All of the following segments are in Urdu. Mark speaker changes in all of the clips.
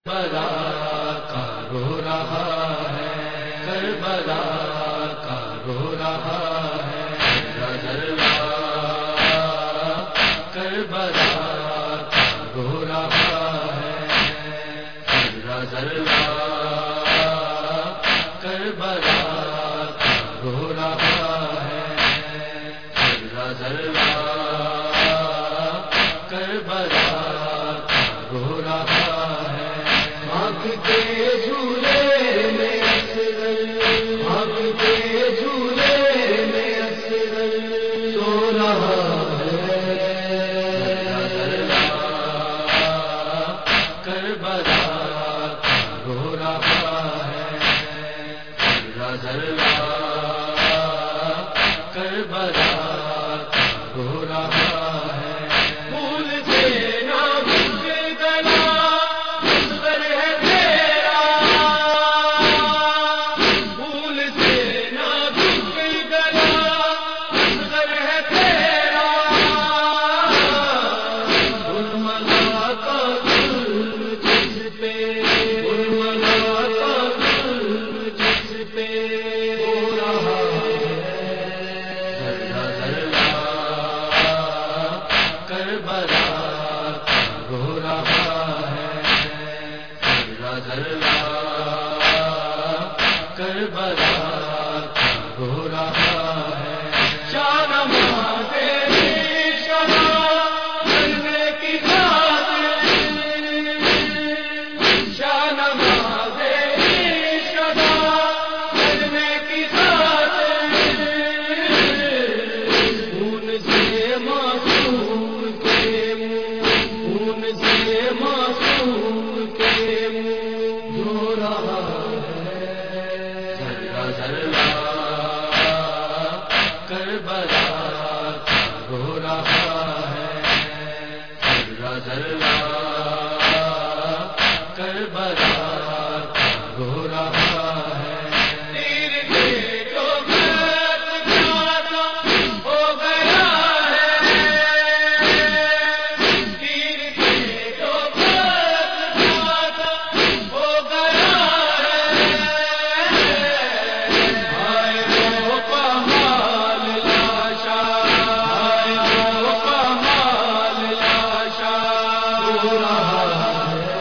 Speaker 1: کربلا کا رو رہا ہے، کربلا کا رو رہا ہے، کربلا کربلا کا رو رہا ہے، کربلا کربلا کا رو رہا ہے، کربلا کربلا کا رو رہا ہے۔ آنکھ کے جھولے میں اصغر، آنکھ کے جھولے میں اصغر سو رہا ہے، کربلا کا رو رہا ہے، کربلا کربلا کا رو رہا ہے۔ پھول سے نہ گلا اصغر ہے تیرا، پھول سے نہ گلا اصغر ہے تیرا، برملا کا ظلم جس پہ، برملا کا ظلم جس پہ ہو رہا ہے، کربلا کا رو رہا ہے، کربلا کربلا کا رو رہا ہے۔ شاہ بننے کی خاطر، شاہ بننے کی خاطر، خون سے معصوم کے منہ، خون سے معصوم کے منہ دھو رہا ہے، کربلا کربلا کا رو رہا ہے، کربلا کربلا کا رو رہا ہے۔ تیر کے جو بیت جاتا ہو گیا ہے، تیر کے جو بیت جاتا ہو گیا ہے، ہائے وہ پامال لاشا، ہائے وہ پامال لاشا رو رہا ہے،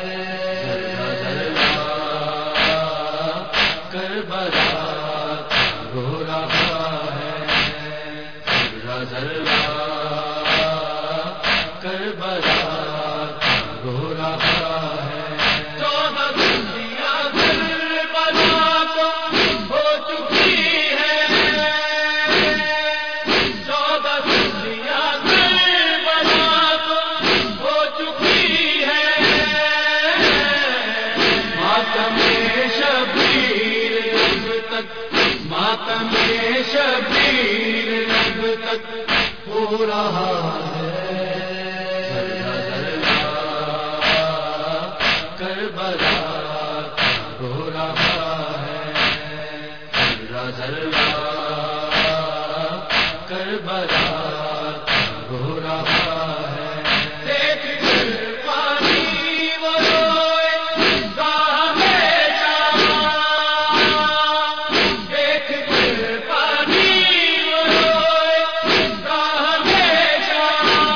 Speaker 1: کربلا کا رو رہا ہے، کربلا کربلا کا رو رہا ہے۔ 14 دنیا کربلا کو ہو چکی ہے، 14 دنیا کربلا کو ہو چکی ہے، ماتم شبیر رب تک، ماتم شبیر رب تک ہو رہا ہے، کربلا کا رو رہا ہے، کربلا کربلا کا رو رہا ہے۔ دیکھ کر پانی وہ روئے گا ہمیشہ، دیکھ کر پانی وہ روئے گا ہمیشہ،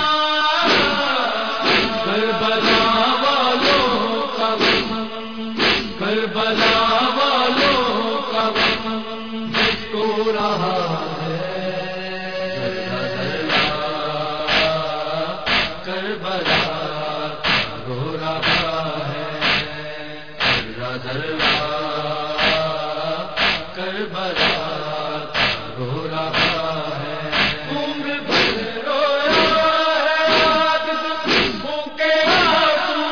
Speaker 1: کربلا والوں کا غم، کربلا والوں کا غم جس کو رہا ہے، کربلا کا رو رہا ہے، کربلا کربلا کا رو رہا ہے۔ عمر بھر رویا ہے عاطف بھوکے آنسو،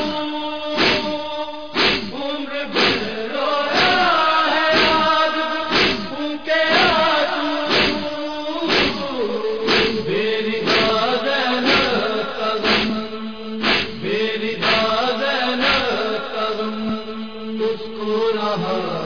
Speaker 1: عمر بھر رویا ہے عاطف بھوکے آنسو، میری دادن کا غم، میری دادن کا غم اس کو رہا